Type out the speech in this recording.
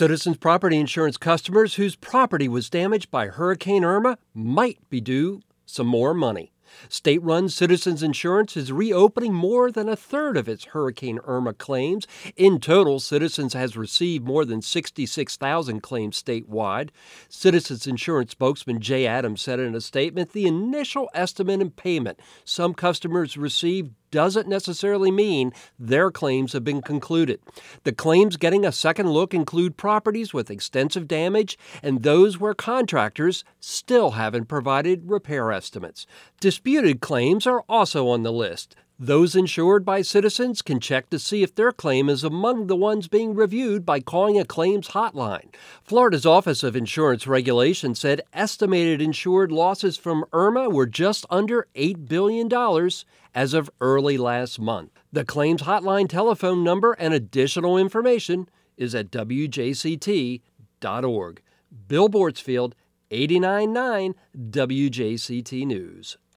Citizens Property Insurance customers whose property was damaged by Hurricane Irma might be due some more money. State-run Citizens Insurance is reopening more than a third of its Hurricane Irma claims. In total, Citizens has received more than 66,000 claims statewide. Citizens Insurance spokesman Jay Adams said in a statement, the initial estimate and payment some customers received doesn't necessarily mean their claims have been concluded. The claims getting a second look include properties with extensive damage and those where contractors still haven't provided repair estimates. Disputed claims are also on the list. Those insured by Citizens can check to see if their claim is among the ones being reviewed by calling a claims hotline. Florida's Office of Insurance Regulation said estimated insured losses from Irma were just under $8 billion as of early last month. The claims hotline telephone number and additional information is at wjct.org. Bill Bortsfield, 89.9 WJCT News.